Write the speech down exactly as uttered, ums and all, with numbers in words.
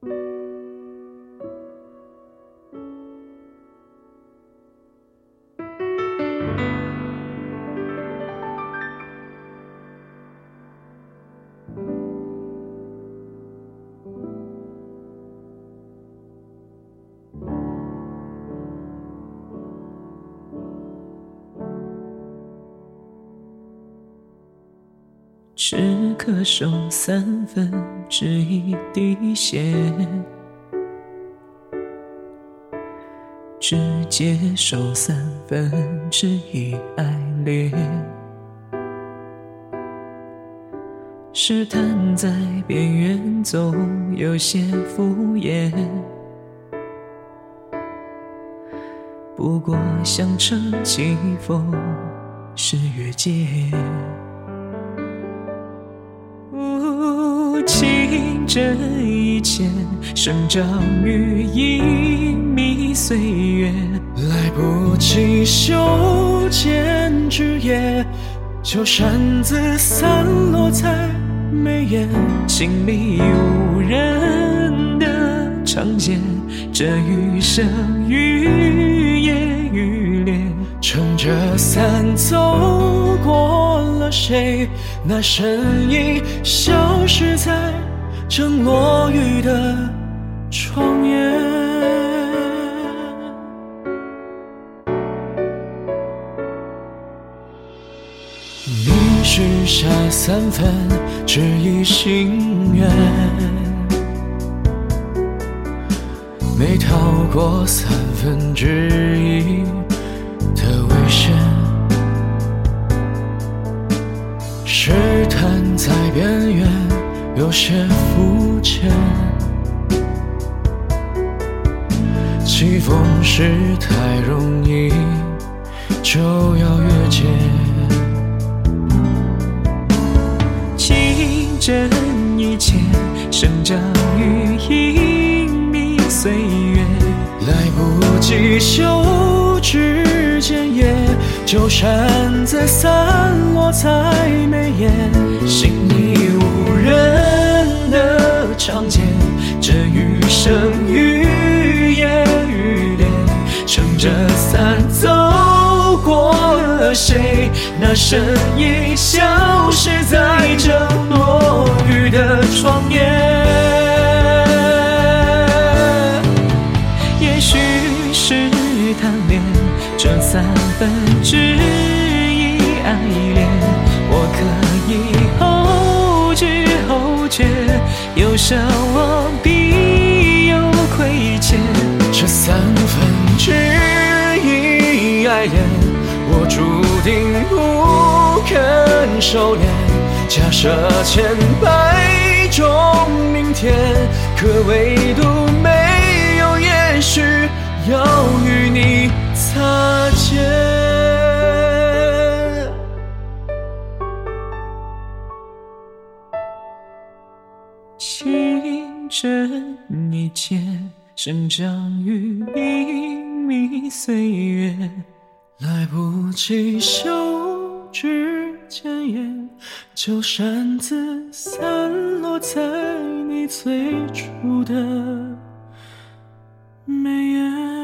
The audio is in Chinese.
只可收三分之一滴血，只接受三分之一爱恋。试探在边缘总有些敷衍，不过想乘起风是越界。情这一切生长于隐秘岁月， 来不及修剪枝叶，就擅自散落在眉眼。 心里无人的长街，这余生愈演愈烈。 撑着伞走过了谁？那身影消失在正落雨的窗沿。你许下三分之一心愿，没逃过三分之一的危险。试探在边缘有些肤浅，起风时太容易就要越界。 情真一切生长于隐秘岁月， 来不及修枝剪叶，就擅自散落在眉眼。 心里无人的长街，这余生愈演愈烈。撑着伞走过了谁？那身影消失在正落雨的窗沿。也许是贪恋这三分之一爱恋，我可以后知后觉，有奢望必有亏欠。 这三分之一爱恋，我注定不肯收敛。假设千百种明天，可唯独没有也许要与你擦肩。 情真一切生长于隐秘岁月， 来不及修枝剪叶，就擅自散落在你最初的眉眼。